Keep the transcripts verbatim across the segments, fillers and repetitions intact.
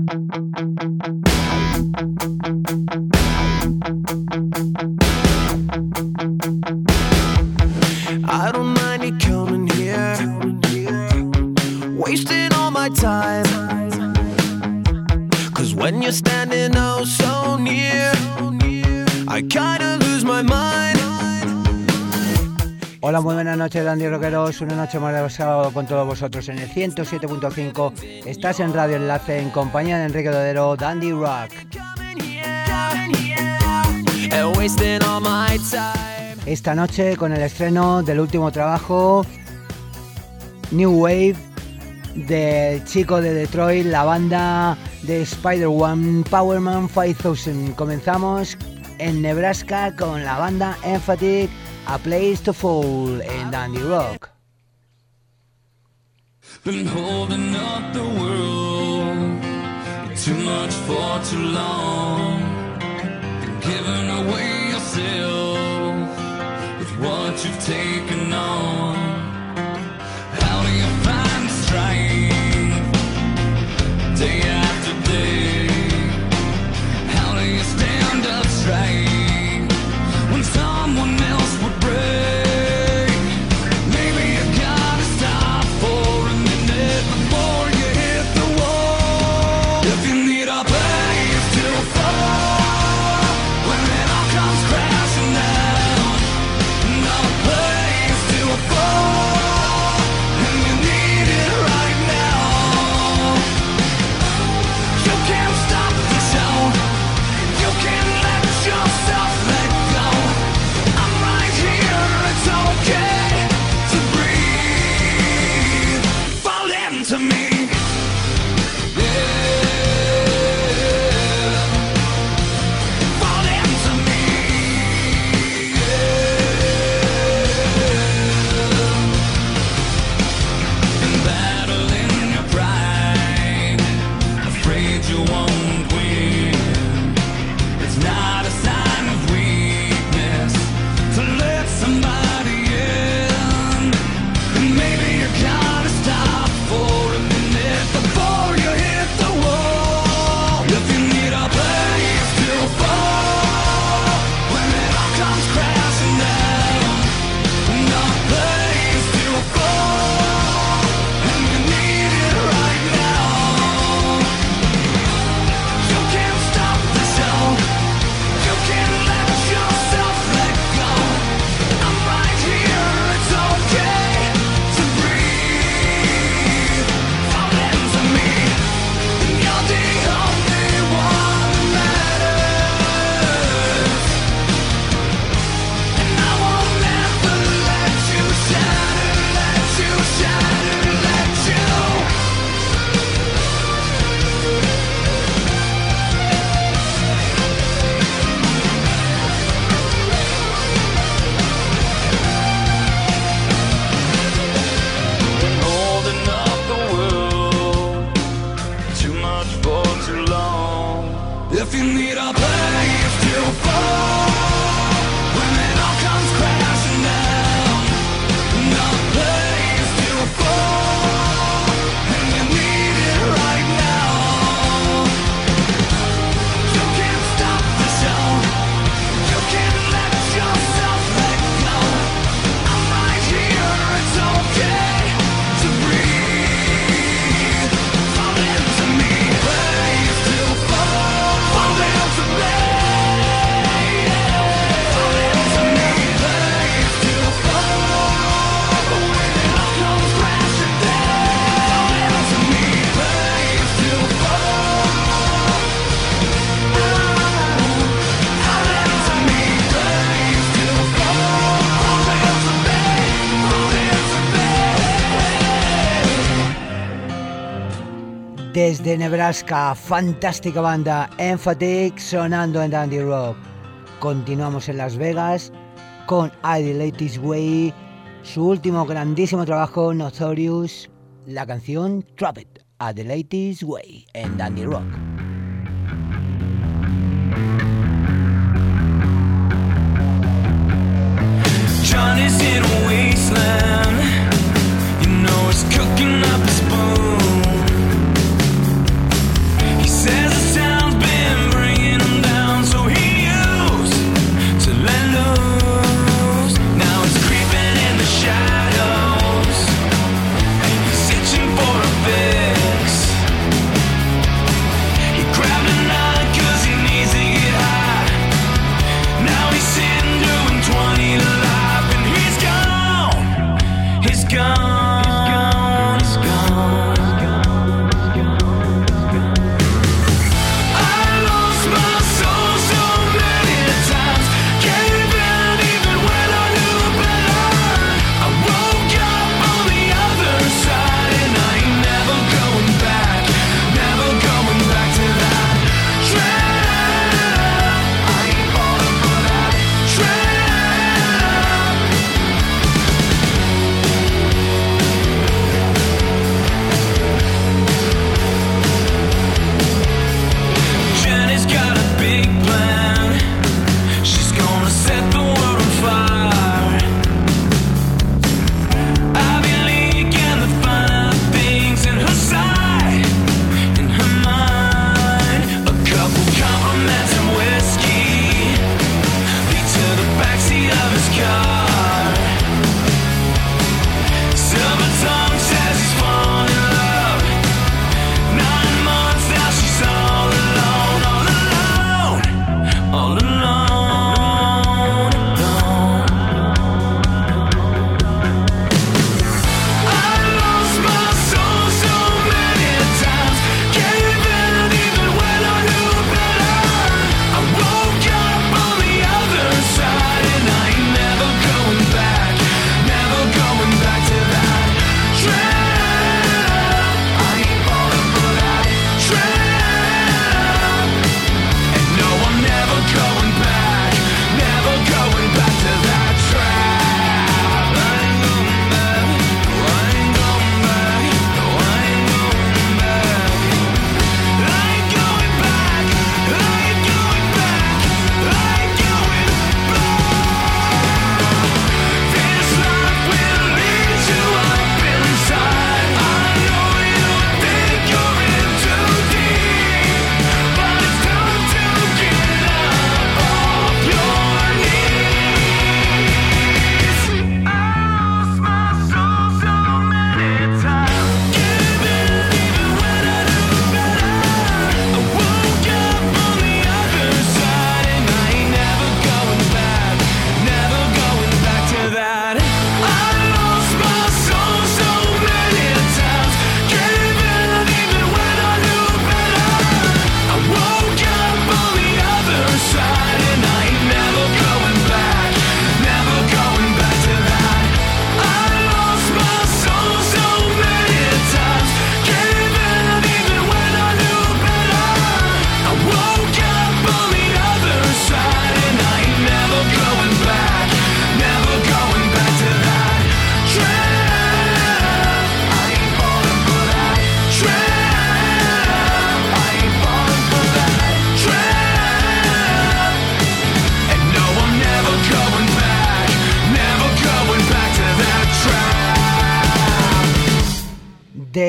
I don't mind you coming here, wasting all my time. Cause when you're standing oh so near, I kinda lose my mind. Hola, muy buenas noches, Dandy Rockeros. Una noche más de sábado con todos vosotros en el ciento siete punto cinco. Estás en Radio Enlace en compañía de Enrique Dodero, Dandy Rock. Esta noche con el estreno del último trabajo New Wave del chico de Detroit, la banda de Spider-One, Powerman cinco mil. Comenzamos en Nebraska con la banda Emphatic, A Place to Fall en Dandy Rock. Been holding up the world too much for too long, giving away yourself with what you've taken on. How do you find strength day after day? How do you stand up straight when someone else would break? Maybe you gotta stop for a minute before you hit the wall. If you need a place to fall when it all comes crashing down, not a place to fall, and you need it right now. You can't stop the show, you can't let yourself let go. I'm right here, it's okay to breathe. Fall into me. Yeah. Fall into me. Yeah. In battling your pride, afraid you won't win. It's not a sign of weakness to let somebody in. And maybe you gotta stop for a minute before you hit the wall. If you need a place to fall when it all comes crashing down, not a place to fall, and you need it right now. You can't stop the show, you can't let yourself let go. I'm right here, it's okay to breathe. Fall into me, you're the only one that matters. And I won't never let you shatter, let you shatter, let you. Holding up the world too much for too long. If you need a place to fall when it all comes crashing down, not a place to fall, and you need it right now. You can't stop the show, you can't let yourself let go. I'm right here, it's okay to breathe. Fall into me, place to fall. Fall into me, fall into me, place to fall. When it all comes crashing down, fall into me, place to fall. Fall into me, place to fall. Fall into me, fall into me. Desde Nebraska, fantástica banda Emphatic sonando en Dandy Rock. Continuamos en Las Vegas con I The Latest Way, su último grandísimo trabajo Notorious, la canción Trap It, A The Latest Way en Dandy Rock. Johnny's in a wasteland, you know he's cooking up his spoon. He said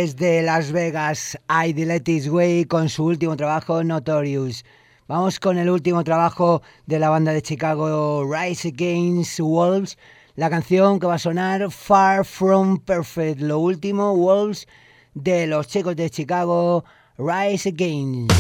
desde Las Vegas, I Did It This Way con su último trabajo, Notorious. Vamos con el último trabajo de la banda de Chicago, Rise Against Wolves. La canción que va a sonar, Far From Perfect. Lo último, Wolves, de los chicos de Chicago, Rise Against.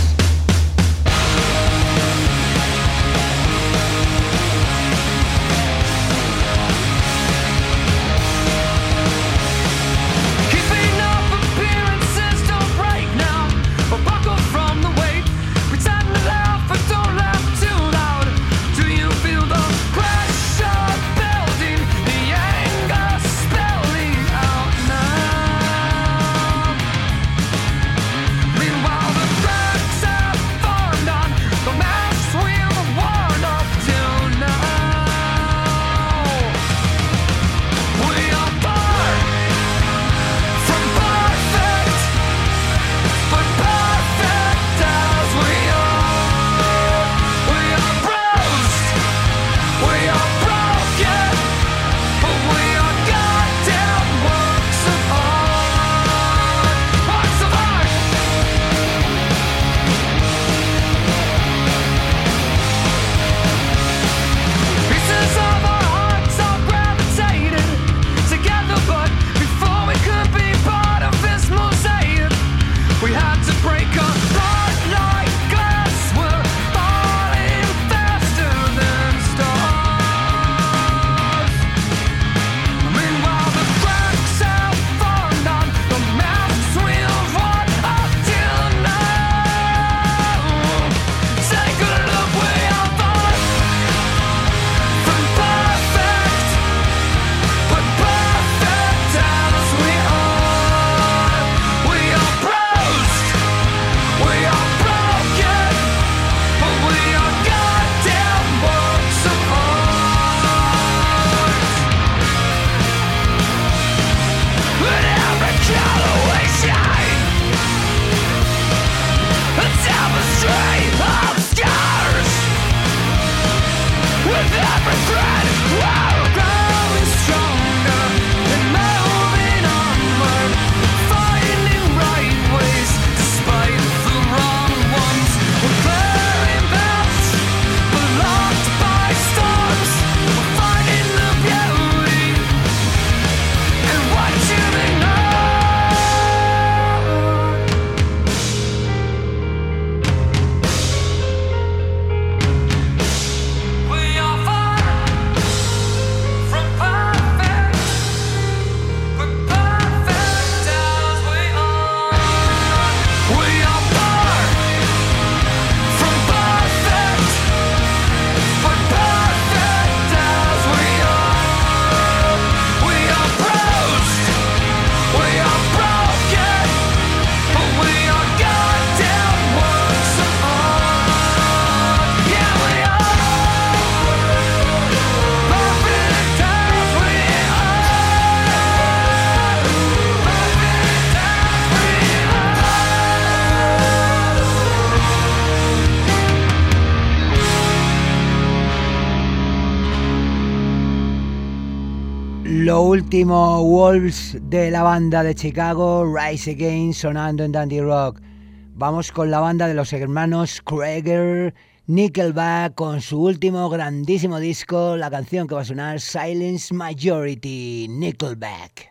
Lo último, Wolves, de la banda de Chicago, Rise Again, sonando en Dandy Rock. Vamos con la banda de los hermanos Krieger, Nickelback, con su último grandísimo disco, la canción que va a sonar, Silence Majority, Nickelback.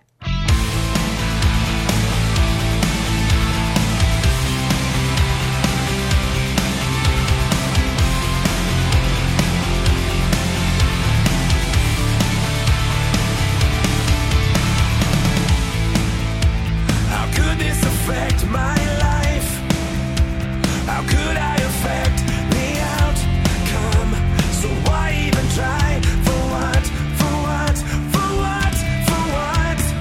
My life, how could I affect the outcome? So why even try? For what? For what? For what? For what?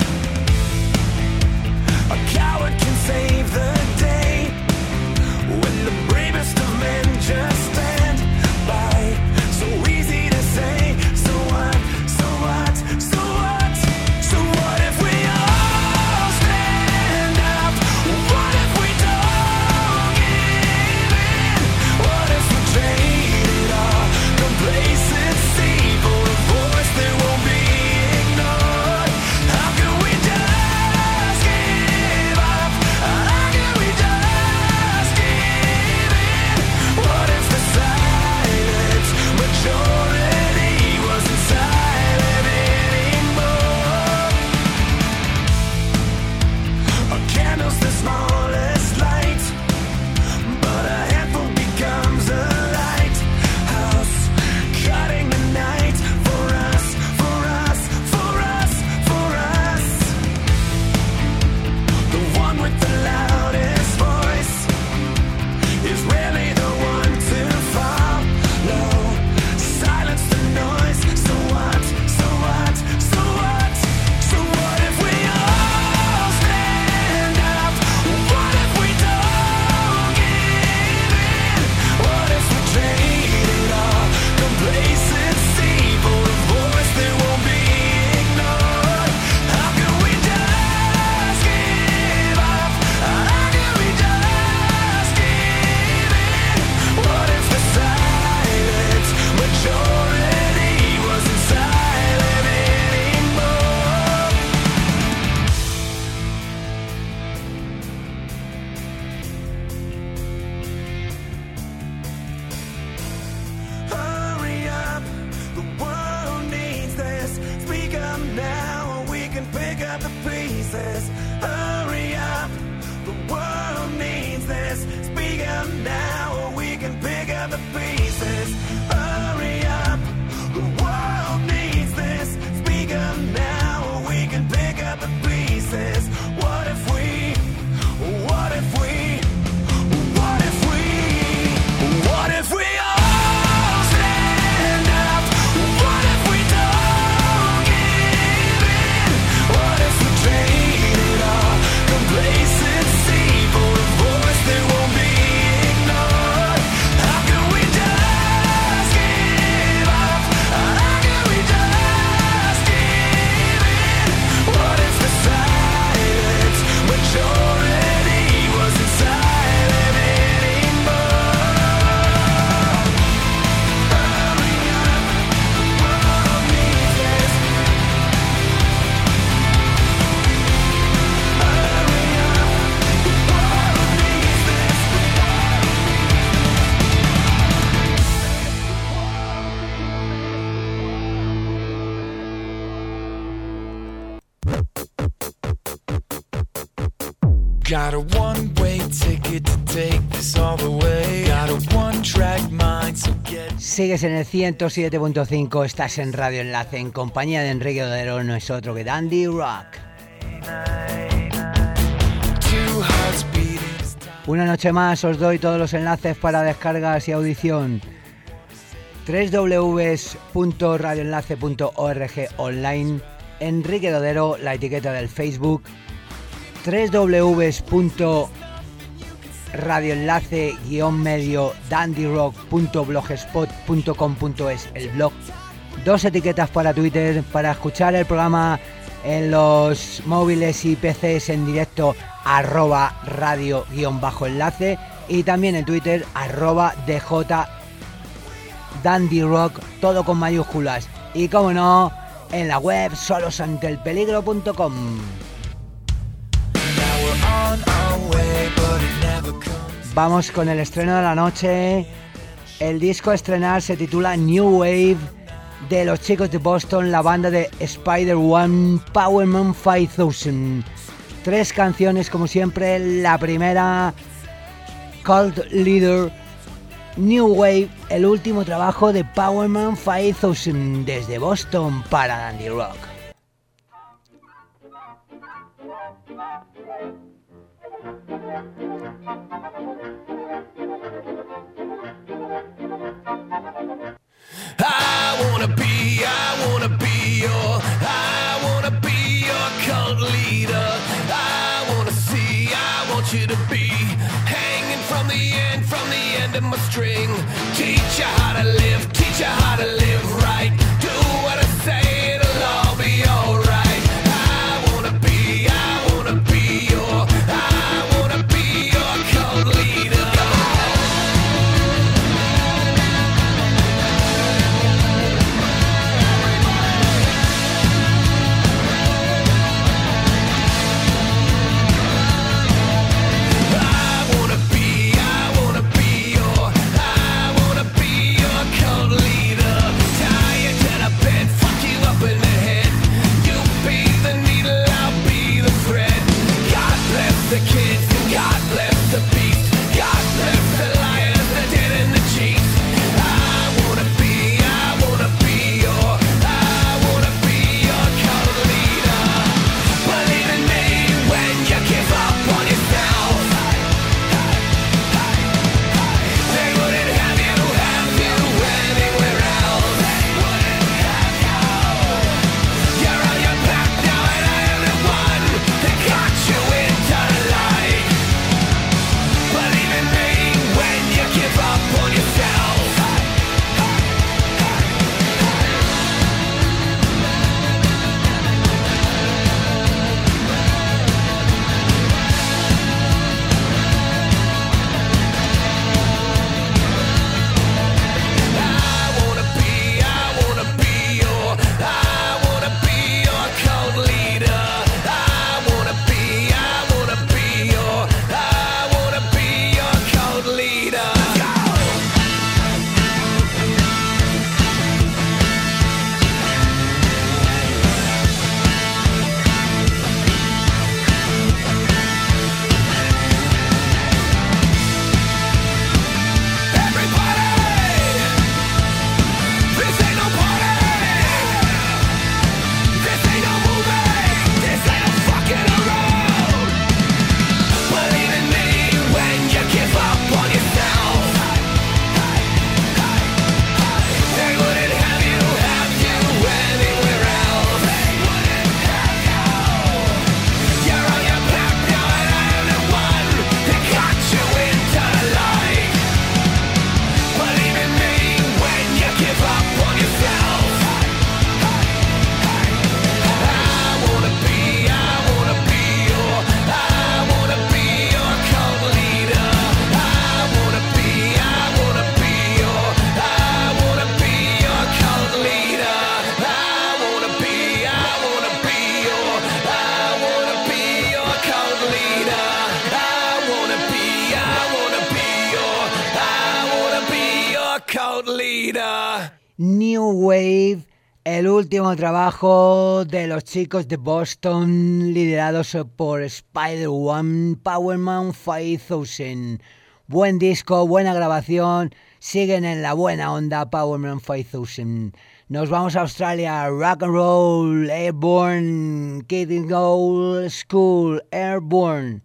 pieces. Hurry up, the world needs this. Speak up now, or we can pick up the pieces. Hurry up, the world needs this. Speak up now, or we can pick up the pieces. What if we, what if we, what if we, what if we all stand up? What if we don't give in? What if we trade it all? Complacency for a voice that won't be ignored. How can we just give up? How can we just give in? What if the silence majority wasn't silent anymore? Hurry up, the world needs this. Hurry up, the world needs this. Got a one-way ticket to take this all the way. Got a one-track mind, so get... Sigues en el ciento siete punto cinco, estás en Radio Enlace en compañía de Enrique Odero, no es otro que Dandy Rock. Two hearts beating. Una noche más os doy todos los enlaces para descargas y audición. doble u doble u doble u punto radio enlace punto org online, Enrique Odero, la etiqueta del Facebook, doble u doble u doble u punto radio enlace guión medio dandyrock punto blogspot punto com punto es el blog. Dos etiquetas para Twitter para escuchar el programa en los móviles y P Cs en directo, arroba radio guión bajo enlace, y también en Twitter arroba dj dandyrock, todo con mayúsculas, y como no en la web solosantelpeligro punto com. Vamos con el estreno de la noche. El disco a estrenar se titula New Wave, de los chicos de Boston, la banda de Spider-One Powerman cinco mil. Tres canciones como siempre. La primera, Cult Leader. New Wave, el último trabajo de Powerman cinco mil desde Boston para Dandy Rock. I wanna be, I wanna be your, I wanna be your cult leader. I wanna see, I want you to be hanging from the end, from the end of my string. Teach you how to live, teach you how to live right. Do what I say, it'll all be alright. I wanna be, I wanna be your, I wanna be your cult leader. leader. New Wave, el último trabajo de los chicos de Boston, liderados por Spider-One, Powerman cinco mil. Buen disco, buena grabación, siguen en la buena onda Powerman cinco mil. Nos vamos a Australia, Rock and Roll, Airborne, Kidding Old School, Airborne.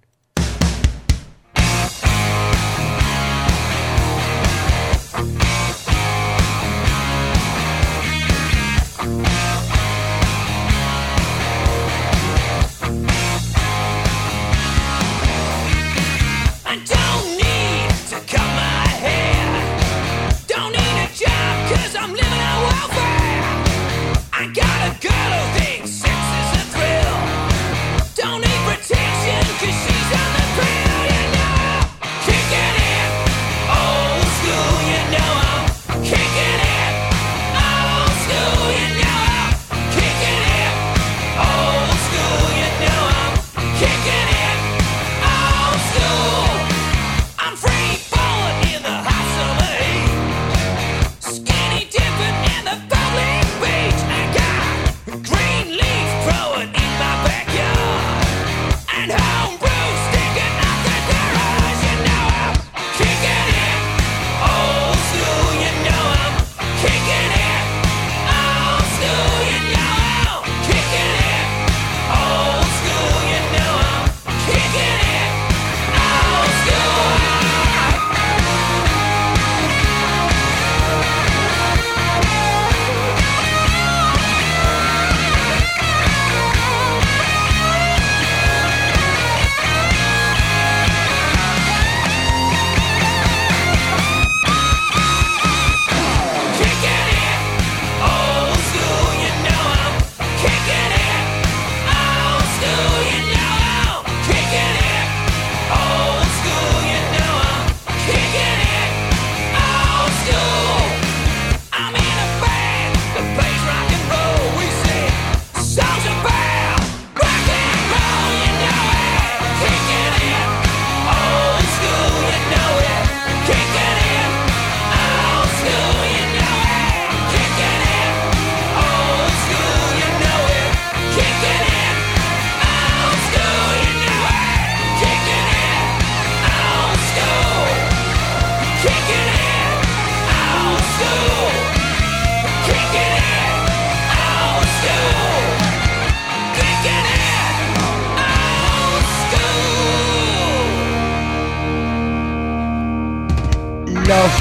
Los,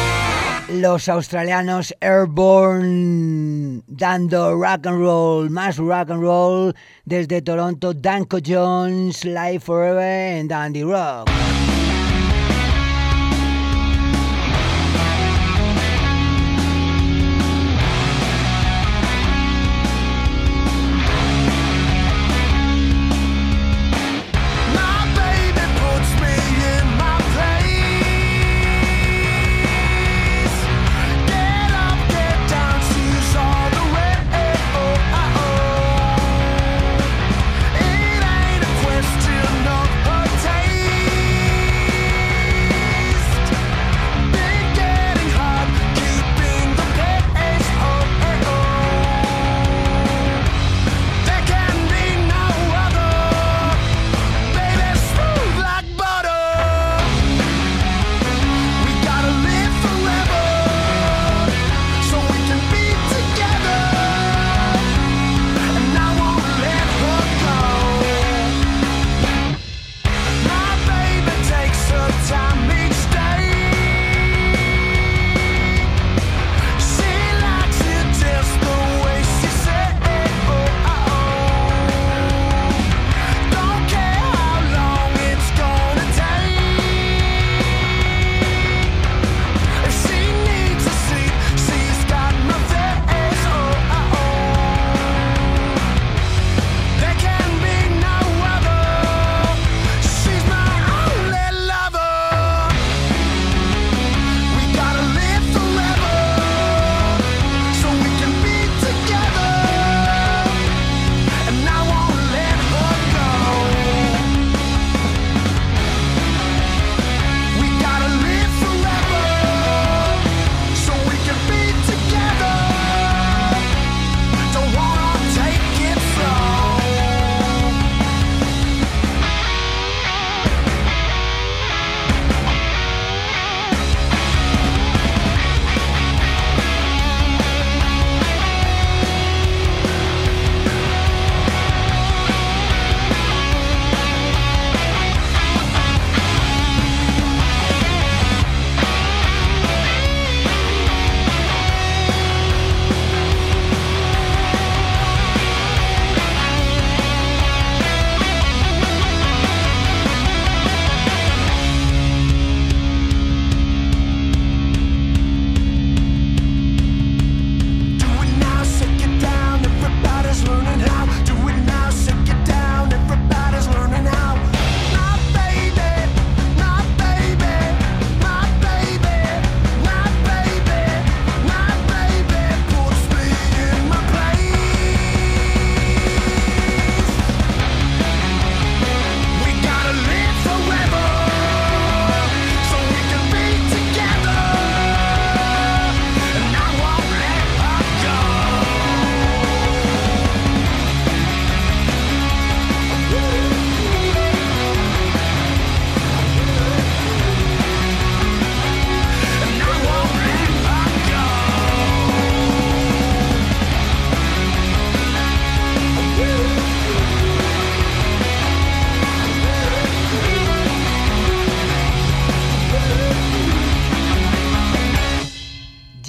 aus- los australianos Airborne, dando rock and roll, más rock and roll, desde Toronto, Danko Jones, Live Forever en Dandy Rock. It ain't a question of her taste.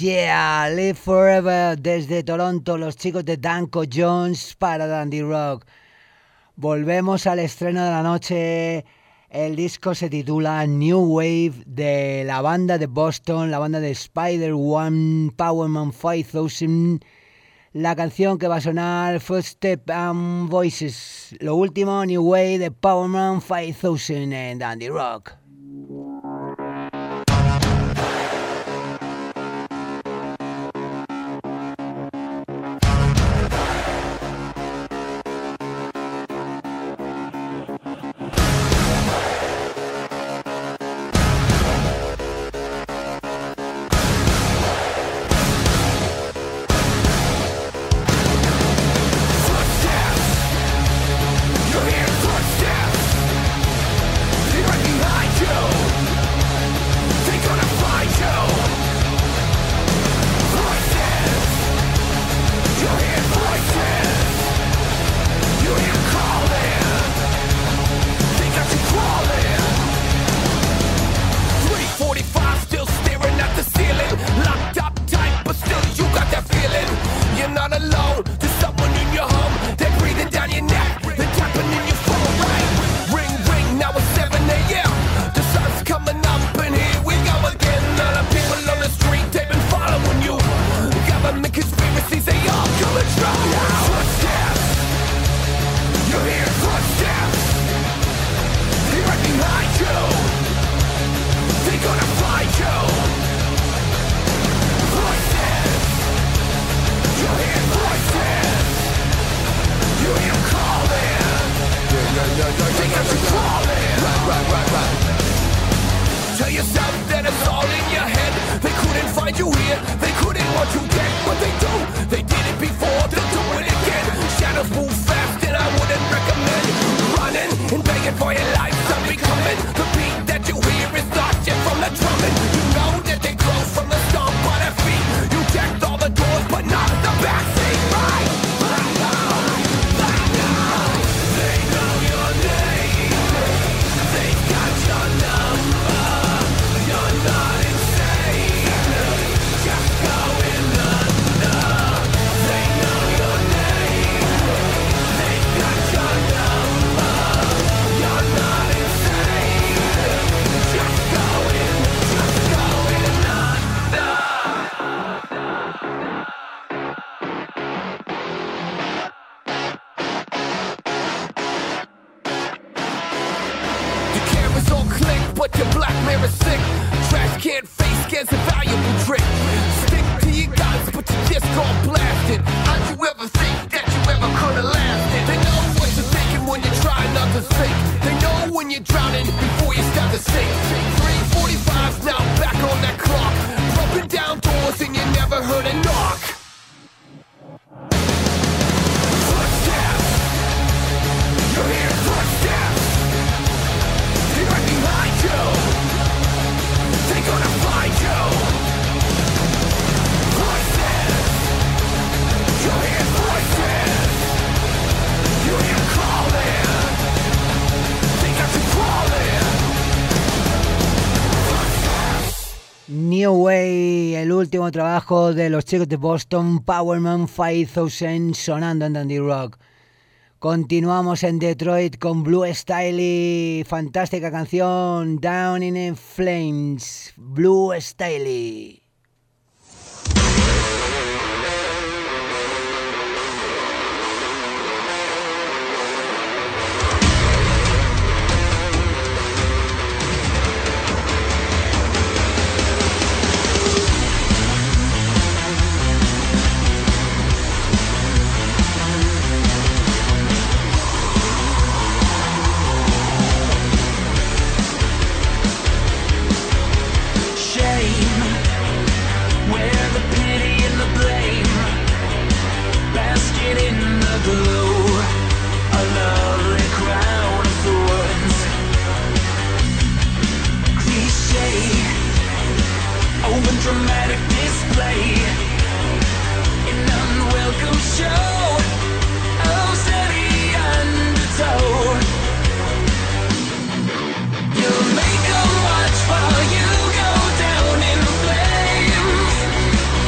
Yeah, Live Forever desde Toronto, los chicos de Danko Jones para Dandy Rock. Volvemos al estreno de la noche. El disco se titula New Wave de la banda de Boston, la banda de Spider-One, Powerman cinco mil. La canción que va a sonar, Footsteps and Voices. Lo último, New Wave de Powerman cinco mil en Dandy Rock. New Way, el último trabajo de los chicos de Boston, Powerman cinco mil, sonando en Dandy Rock. Continuamos en Detroit con Blue Staley, fantástica canción, Down in the Flames, Blue Staley. Dramatic display, an unwelcome show of steady undertow. You'll make them watch while you go down in flames.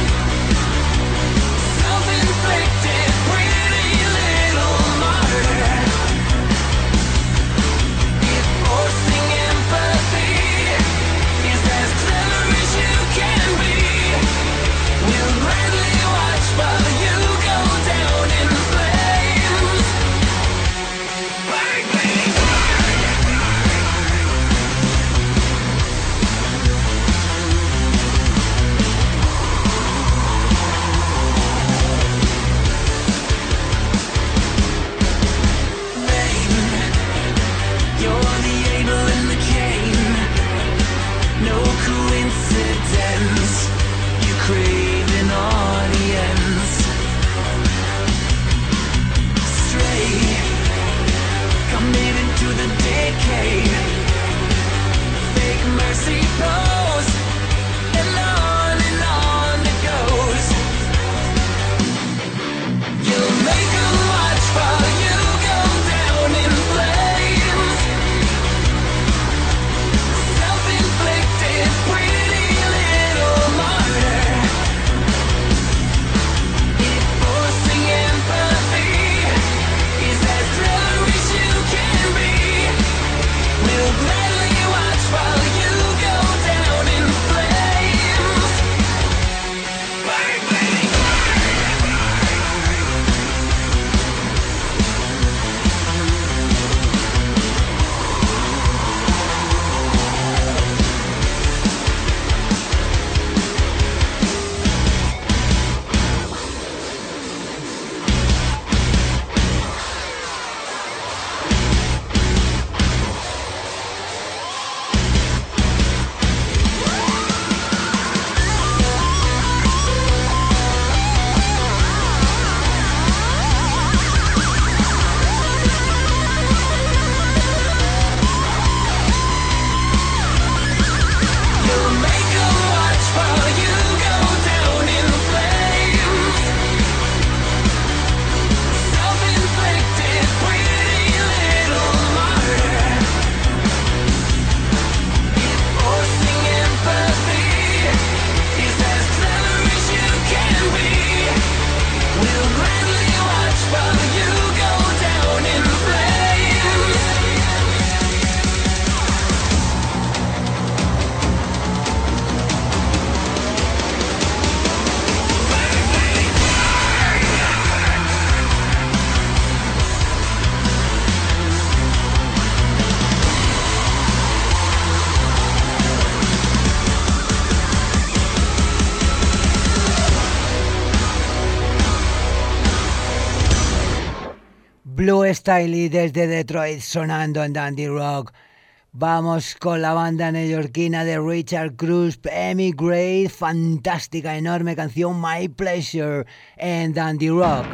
Blue Staley desde Detroit sonando en Dandy Rock. Vamos con la banda neoyorquina de Richard Cruz, Emigrate, fantástica, enorme canción My Pleasure en Dandy Rock.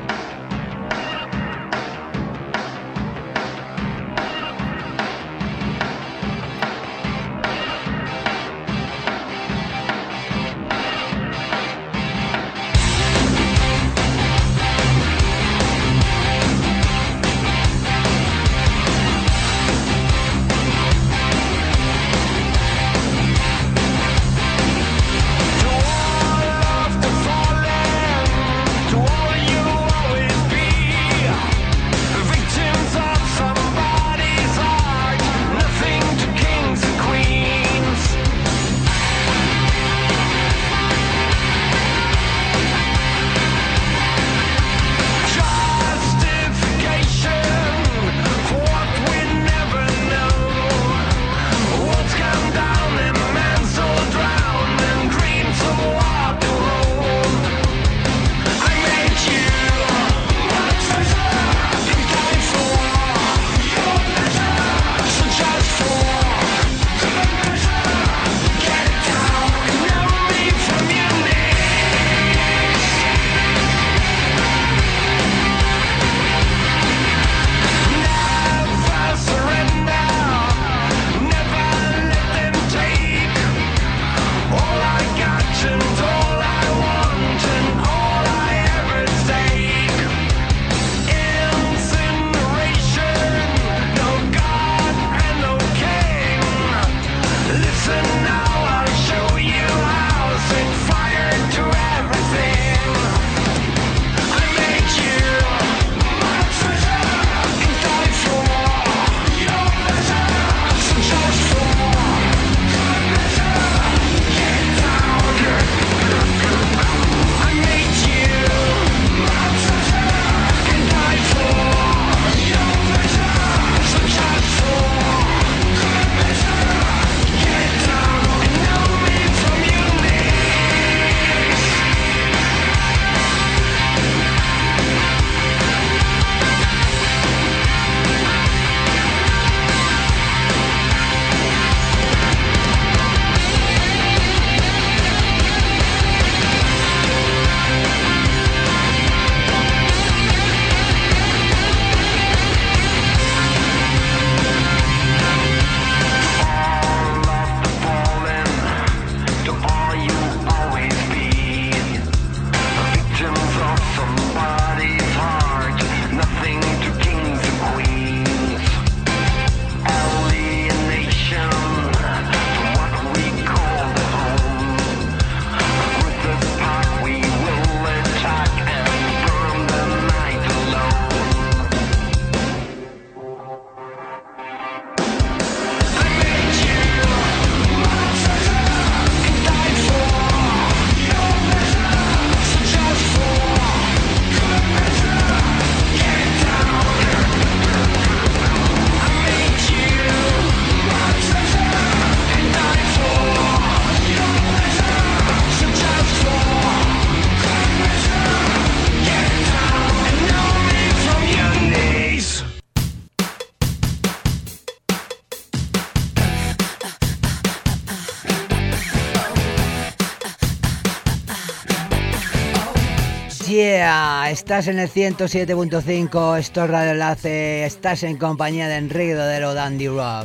Yeah, estás en el ciento siete punto cinco, esto es Radio Enlace, estás en compañía de Enrique Dodelo, Dandy Rock.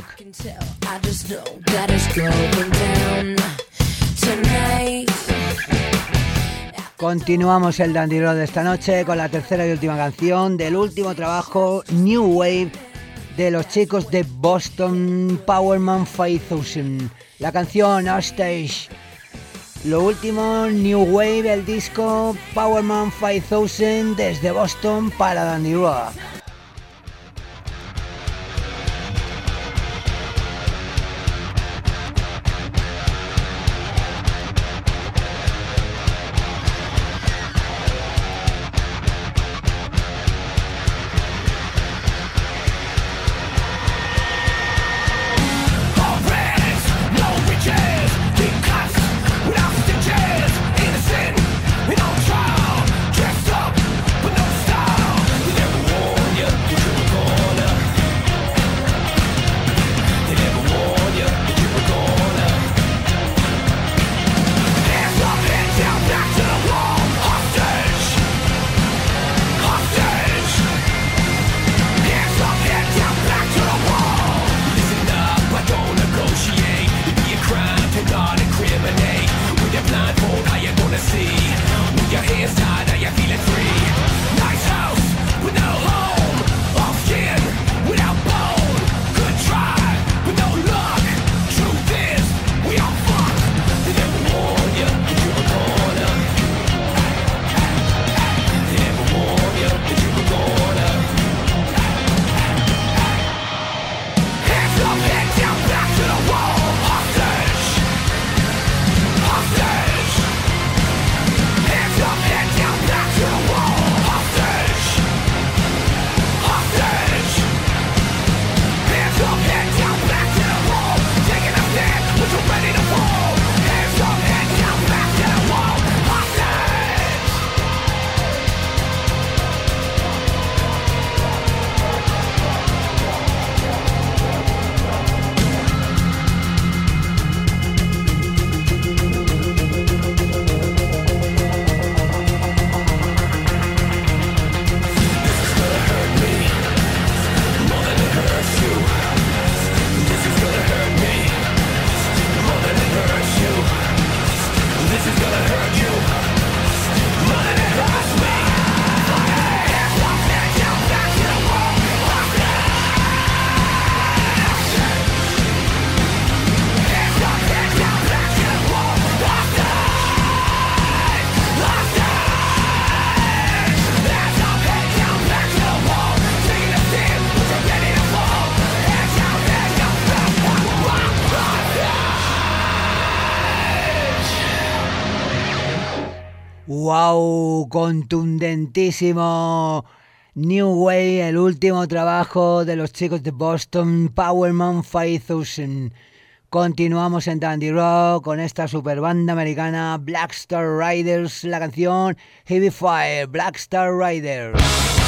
Continuamos el Dandy Rock de esta noche con la tercera y última canción del último trabajo New Wave de los chicos de Boston, Powerman cinco mil. La canción Hostage. Lo último, New Wave, el disco Powerman cinco mil desde Boston para Dandy Rock. Innocent, we don't trial, dressed up, but no style. We never warn ¡Wow! Contundentísimo. New Way, el último trabajo de los chicos de Boston, Powerman cinco mil. Continuamos en Dandy Rock con esta super banda americana Black Star Riders, la canción Heavy Fire, Black Star Riders.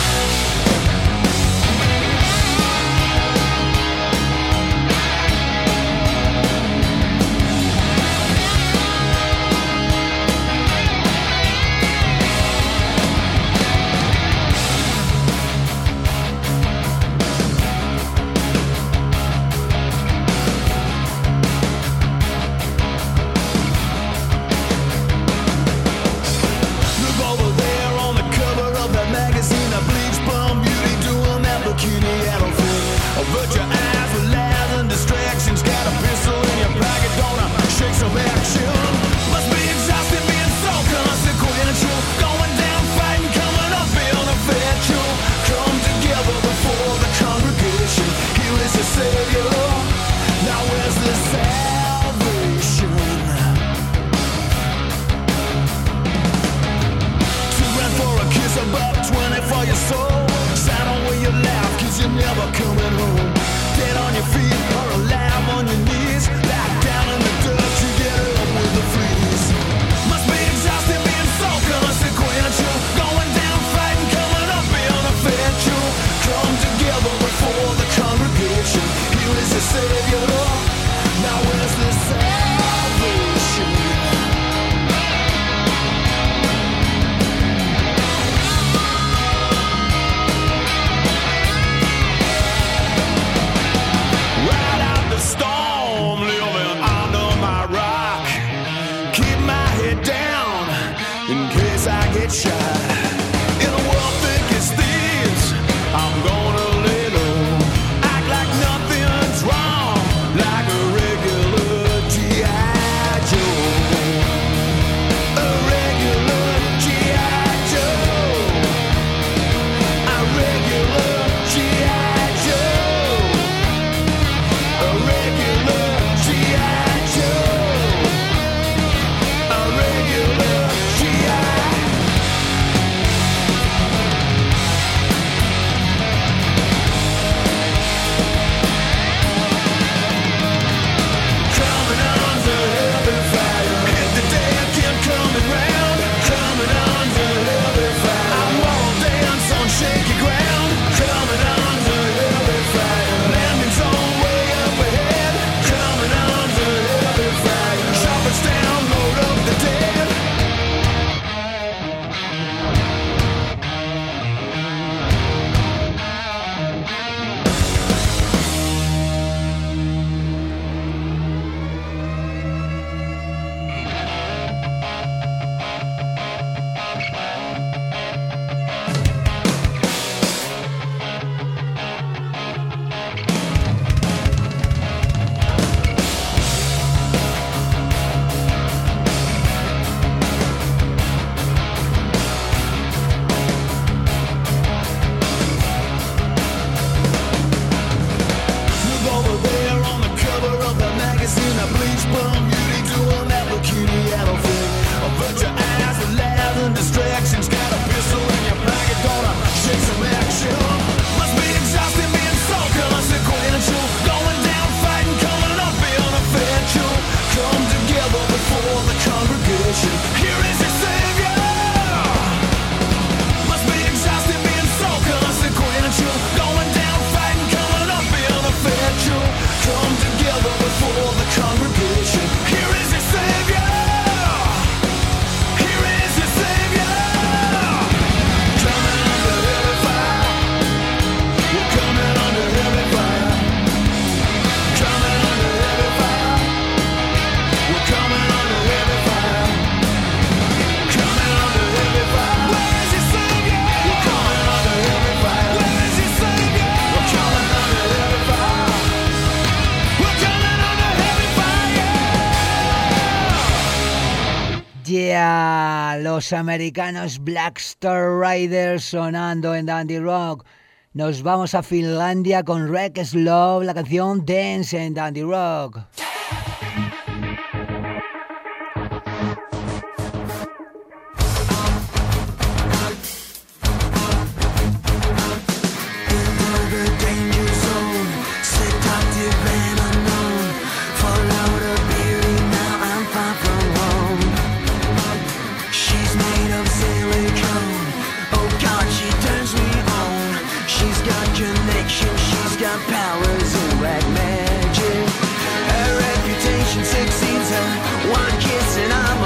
Yeah, los americanos Black Star Riders sonando en Dandy Rock. Nos vamos a Finlandia con Rex Love, la canción Dance en Dandy Rock.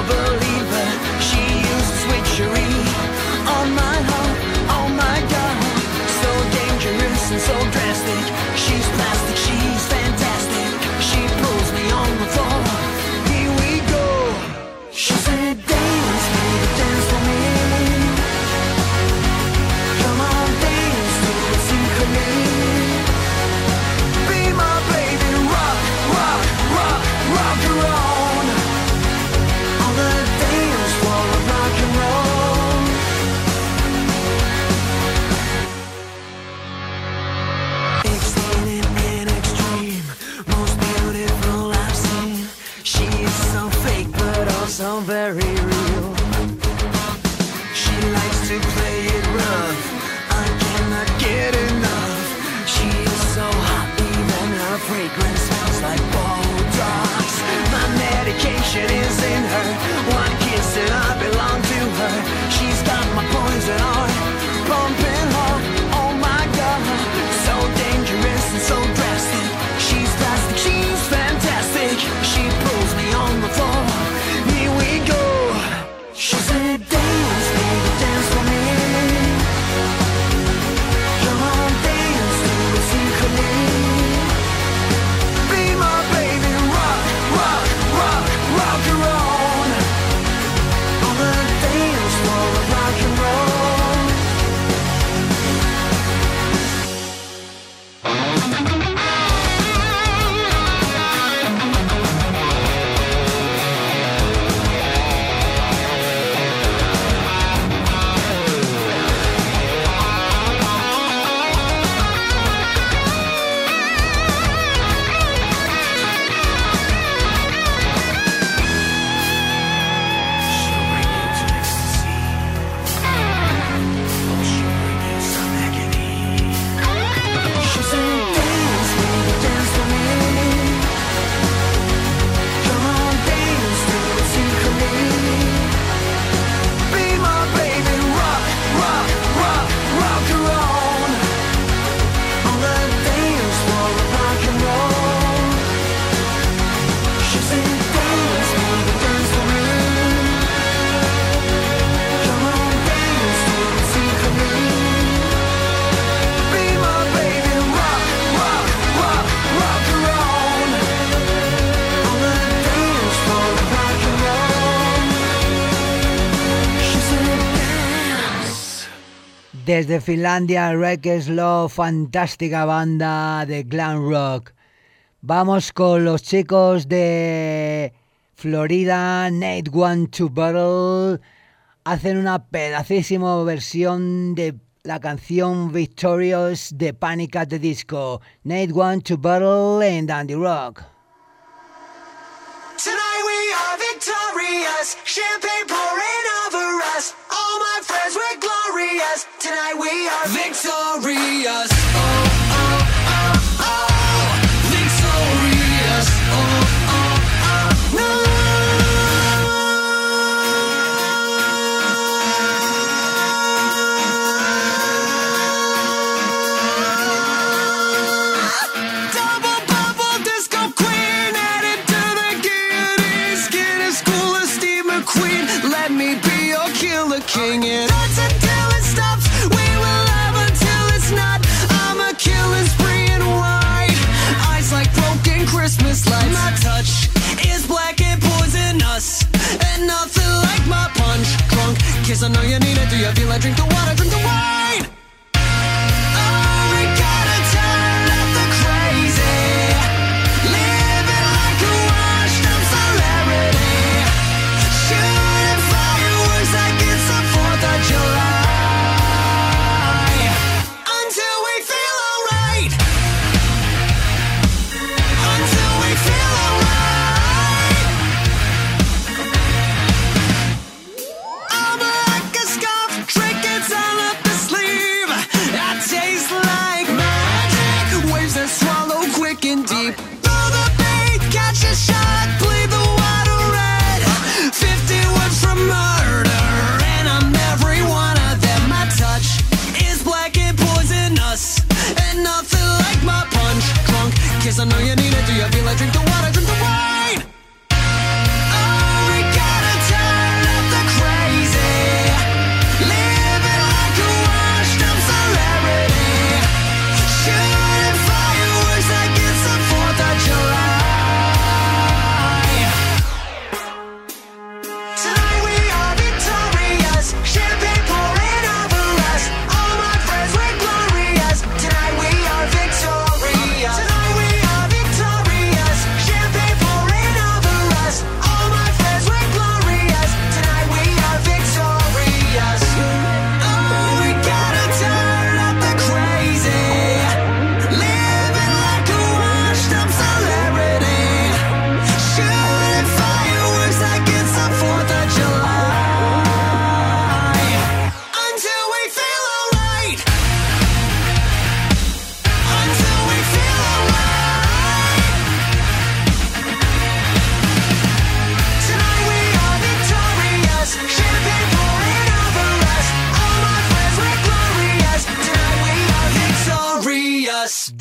believer. She used switchery on my heart, oh my God. So dangerous and so drastic. She's plastic, she's fantastic. She pulls me on the floor. Here we go. She said, dance, baby, dance for me. Come on, dance to the symphony. Be my baby, rock, rock, rock, rock and roll. On the dance floor of rock and roll. Extreme and extreme, most beautiful I've seen. She's so fake but also very real. She likes to play it rough, I cannot get enough. She is so hot, even her fragrance smells like Botox. My medication is in her, one kiss and I belong to her. She's got my poison heart, pumping hard, oh my God. So dangerous and so drastic. She's plastic, she's fantastic. She pulls me on the floor. Here we go. She said, dance, baby, dance for me. Come on, dance to the symphony. Be my baby, rock, rock, rock, rock and roll. On the dance floor of rock and roll. She'll bring you to ecstasy. Oh, she'll bring you some agony. She said, dance, baby, dance for me. Come on, dance to the symphony. Be my baby, rock, rock, rock, rock and roll. On the dance floor of rock and roll. She said, dance, baby, dance for me. Come on, dance to the symphony. Be my baby, rock, rock, rock, rock and roll. On the dance floor of rock and roll. She said, dance. Desde Finlandia, Wreckers Love, fantástica banda de glam rock. Vamos con los chicos de Florida, Nate Want to Battle. Hacen una pedacísima versión de la canción Victorious de Panic at the Disco. Nate Want to Battle en Dandy Rock. Tonight we are victorious, champagne pouring over us. All my friends, we're glorious. Tonight we are victorious. Oh, oh, oh, oh. Victorious. Oh, oh, oh, no. Double bubble disco queen, added to the guillotine. Skin as cool as Steve McQueen. Let me be your killer king. And that's until it stops. We will love until it's not. I'm a killing spree and white. Eyes like broken Christmas lights. My touch is black and poisonous. And nothing like my punch. Drunk, kiss, I know you need it. Do you feel like drink the water, drink the wine? Oh, we gotta turn up the crazy. Living like a washed up celebrity. Shooting fireworks like it's the fourth of July. Until we feel alright. Until we feel alright. I'm like a scarf, trinkets all up the sleeve.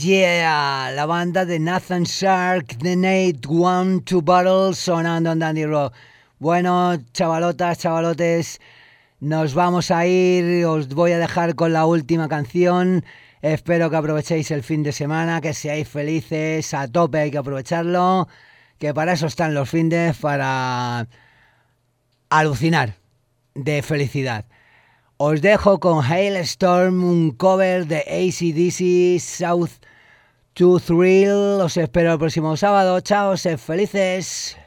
Yeah, la banda de Nathan Shark, The Nate One Two Bottles, sonando en Dandy Rock. Bueno, chavalotas, chavalotes, nos vamos a ir, os voy a dejar con la última canción. Espero que aprovechéis el fin de semana, que seáis felices, a tope hay que aprovecharlo, que para eso están los findes, para alucinar de felicidad. Os dejo con Hailstorm, un cover de A C D C, South to Thrill. Os espero el próximo sábado. Chao, sed felices.